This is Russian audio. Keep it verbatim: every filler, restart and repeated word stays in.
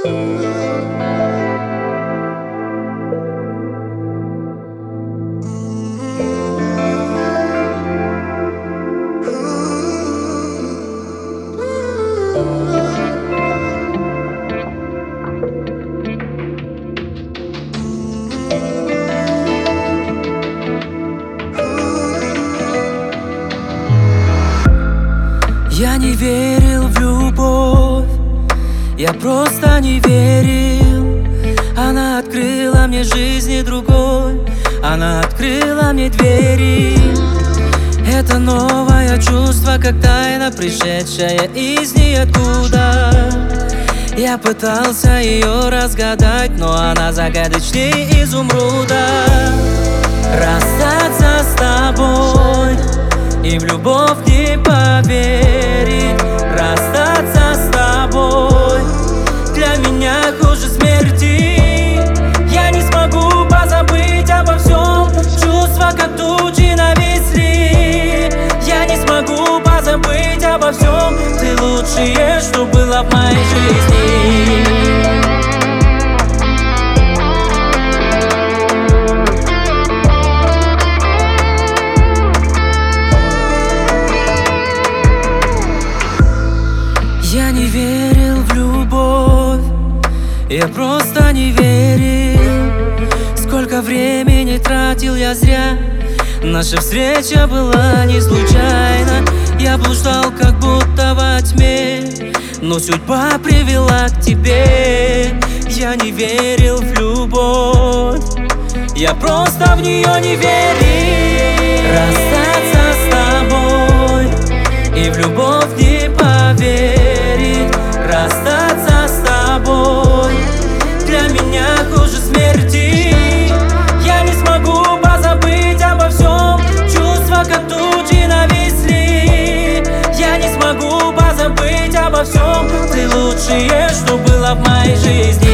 Я не верил в любовь, я просто не верил. Она открыла мне жизни другой, она открыла мне двери. Это новое чувство, как тайна, пришедшая из ниоткуда. Я пытался ее разгадать, но она загадочнее изумруда. Расстаться с тобой и в любовь не поверить. Расстаться с тобой для меня хуже смерти. Я не смогу позабыть обо всем, чувства как тучи нависли. Я не смогу позабыть обо всем, ты лучшее, что было в моей жизни. Я не верил в любовь, я просто не верил. Сколько времени тратил я зря, наша встреча была не случайна. Я блуждал как будто во тьме, но судьба привела к тебе. Я не верил в любовь, я просто в нее не верил. Расстаться с тобой и в любовь не поверить. Расстаться с тобой для меня хуже смерти. Я не смогу позабыть обо всем, чувства как тучи нависли. Я не смогу позабыть обо всем, ты лучшее, что было в моей жизни.